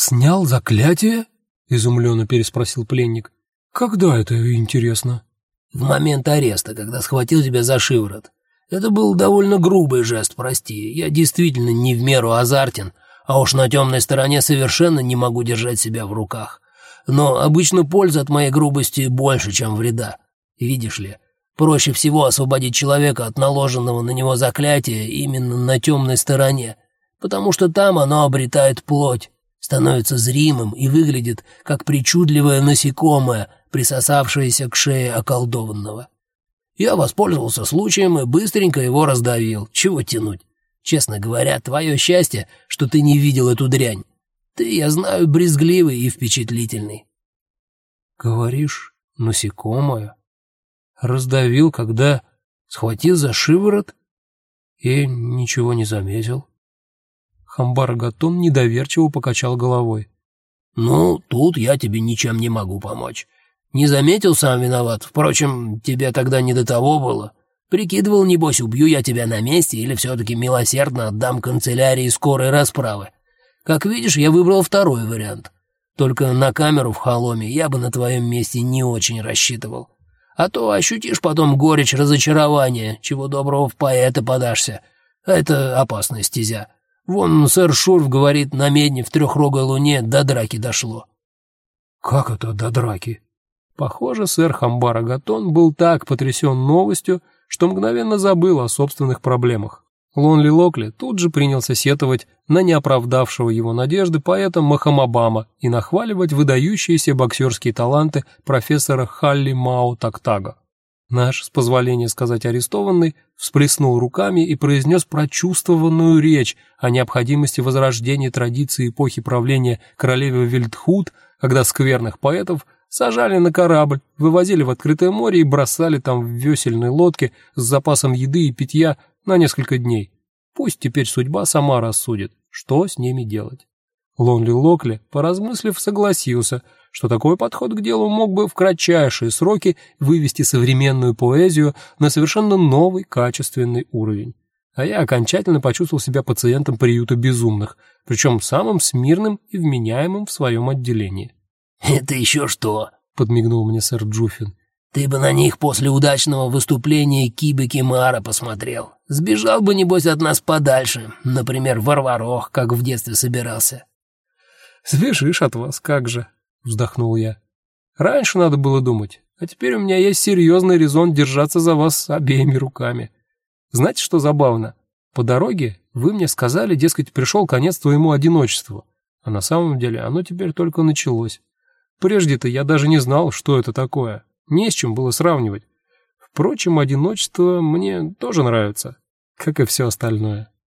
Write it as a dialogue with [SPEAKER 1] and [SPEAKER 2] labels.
[SPEAKER 1] «Снял заклятие?» — изумленно переспросил пленник. «Когда это, интересно?»
[SPEAKER 2] «В момент ареста, когда схватил тебя за шиворот. Это был довольно грубый жест, прости. Я действительно не в меру азартен, а уж на темной стороне совершенно не могу держать себя в руках. Но обычно польза от моей грубости больше, чем вреда. Видишь ли, проще всего освободить человека от наложенного на него заклятия именно на темной стороне, потому что там оно обретает плоть, становится зримым и выглядит как причудливое насекомое, присосавшееся к шее околдованного. Я воспользовался случаем и быстренько его раздавил. Чего тянуть? Честно говоря, твое счастье, что ты не видел эту дрянь. Ты, я знаю, брезгливый и впечатлительный».
[SPEAKER 1] «Говоришь, насекомое? Раздавил, когда схватил за шиворот и ничего не заметил?» Хамбар Агатон недоверчиво покачал головой.
[SPEAKER 2] «Ну, тут я тебе ничем не могу помочь. Не заметил, сам виноват. Впрочем, тебе тогда не до того было. Прикидывал, небось, убью я тебя на месте или все-таки милосердно отдам канцелярии скорой расправы. Как видишь, я выбрал второй вариант. Только на камеру в Холоме я бы на твоем месте не очень рассчитывал. А то ощутишь потом горечь разочарования, чего доброго в поэта подашься. А это опасная стезя. Вон сэр Шурф говорит, на медне в трехрогой луне до драки дошло».
[SPEAKER 1] «Как это до драки?» Похоже, сэр Хамбар Агатон был так потрясен новостью, что мгновенно забыл о собственных проблемах. Лонли Локли тут же принялся сетовать на неоправдавшего его надежды поэта Махамабама и нахваливать выдающиеся боксерские таланты профессора Халли Мао Тактага. Наш, с позволения сказать арестованный, всплеснул руками и произнес прочувствованную речь о необходимости возрождения традиции эпохи правления королевы Вильдхут, когда скверных поэтов сажали на корабль, вывозили в открытое море и бросали там в весельной лодке с запасом еды и питья на несколько дней. Пусть теперь судьба сама рассудит, что с ними делать. Лонли Локли, поразмыслив, согласился, что такой подход к делу мог бы в кратчайшие сроки вывести современную поэзию на совершенно новый качественный уровень. А я окончательно почувствовал себя пациентом приюта безумных, причем самым смирным и вменяемым в своем отделении.
[SPEAKER 2] «Это еще что?» —
[SPEAKER 1] подмигнул мне сэр Джуффин.
[SPEAKER 2] «Ты бы на них после удачного выступления Кибы Кимара посмотрел. Сбежал бы, небось, от нас подальше, например, в Арварох, как в детстве собирался».
[SPEAKER 1] «Сбежишь от вас, как же», — вздохнул я. «Раньше надо было думать, а теперь у меня есть серьезный резон держаться за вас обеими руками. Знаете, что забавно? По дороге вы мне сказали, дескать, пришел конец твоему одиночеству, а на самом деле оно теперь только началось. Прежде-то я даже не знал, что это такое, не с чем было сравнивать. Впрочем, одиночество мне тоже нравится, как и все остальное».